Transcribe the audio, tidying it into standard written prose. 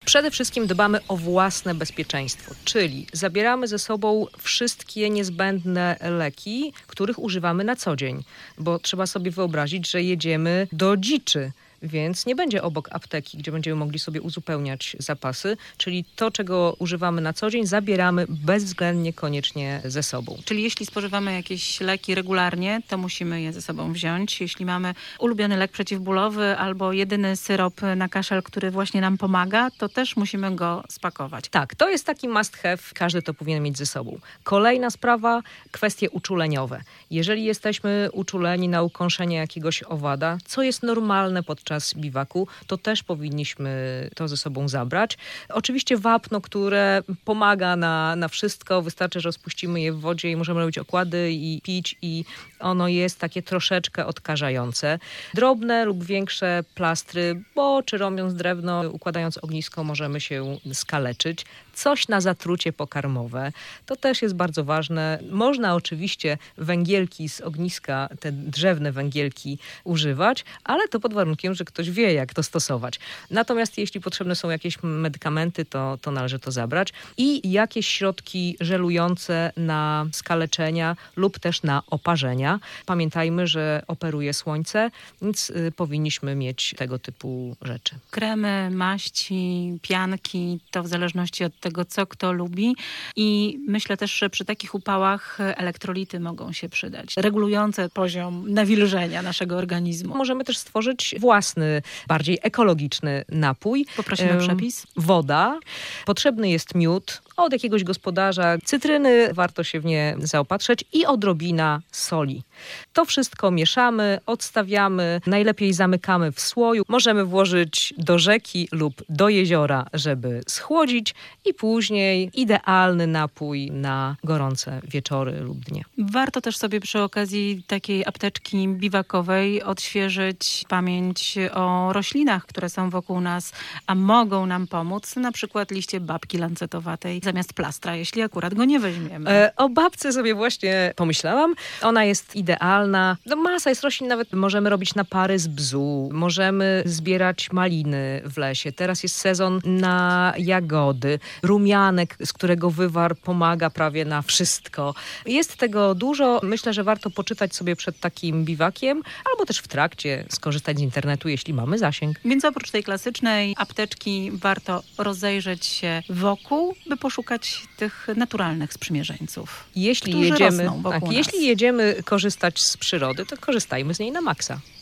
Przede wszystkim dbamy o własne bezpieczeństwo, czyli zabieramy ze sobą wszystkie niezbędne leki, których używamy na co dzień, bo trzeba sobie wyobrazić, że jedziemy do dziczy. Więc nie będzie obok apteki, gdzie będziemy mogli sobie uzupełniać zapasy, czyli to, czego używamy na co dzień, zabieramy bezwzględnie, koniecznie ze sobą. Czyli jeśli spożywamy jakieś leki regularnie, to musimy je ze sobą wziąć. Jeśli mamy ulubiony lek przeciwbólowy albo jedyny syrop na kaszel, który właśnie nam pomaga, to też musimy go spakować. Tak, to jest taki must have, każdy to powinien mieć ze sobą. Kolejna sprawa, kwestie uczuleniowe. Jeżeli jesteśmy uczuleni na ukąszenie jakiegoś owada, co jest normalne podczas biwaku, to też powinniśmy to ze sobą zabrać. Oczywiście wapno, które pomaga na wszystko, wystarczy, że rozpuścimy je w wodzie i możemy robić okłady i pić i ono jest takie troszeczkę odkażające. Drobne lub większe plastry, bo czy robiąc drewno, układając ognisko, możemy się skaleczyć. Coś na zatrucie pokarmowe. To też jest bardzo ważne. Można oczywiście węgielki z ogniska, te drzewne węgielki używać, ale to pod warunkiem, że ktoś wie, jak to stosować. Natomiast jeśli potrzebne są jakieś medykamenty, to należy to zabrać. I jakieś środki żelujące na skaleczenia lub też na oparzenia. Pamiętajmy, że operuje słońce, więc powinniśmy mieć tego typu rzeczy. Kremy, maści, pianki, to w zależności od tego, co kto lubi. I myślę też, że przy takich upałach elektrolity mogą się przydać, regulujące poziom nawilżenia naszego organizmu. Możemy też stworzyć własny, bardziej ekologiczny napój. Poprosimy przepis. Woda. Potrzebny jest miód od jakiegoś gospodarza. Cytryny, warto się w nie zaopatrzeć i odrobina soli. To wszystko mieszamy, odstawiamy, najlepiej zamykamy w słoju. Możemy włożyć do rzeki lub do jeziora, żeby schłodzić i później idealny napój na gorące wieczory lub dnie. Warto też sobie przy okazji takiej apteczki biwakowej odświeżyć pamięć o roślinach, które są wokół nas, a mogą nam pomóc, na przykład liście babki lancetowatej zamiast plastra, jeśli akurat go nie weźmiemy. O babce sobie właśnie pomyślałam. Ona jest idealna. No, masa jest roślin, nawet możemy robić napary z bzu, możemy zbierać maliny w lesie. Teraz jest sezon na jagody, rumianek, z którego wywar pomaga prawie na wszystko. Jest tego dużo. Myślę, że warto poczytać sobie przed takim biwakiem, albo też w trakcie skorzystać z internetu, jeśli mamy zasięg. Więc oprócz tej klasycznej apteczki warto rozejrzeć się wokół, by poszukać tych naturalnych sprzymierzeńców, Jeśli którzy jedziemy, rosną wokół nas. Jeśli jedziemy korzystać z przyrody, to korzystajmy z niej na maksa.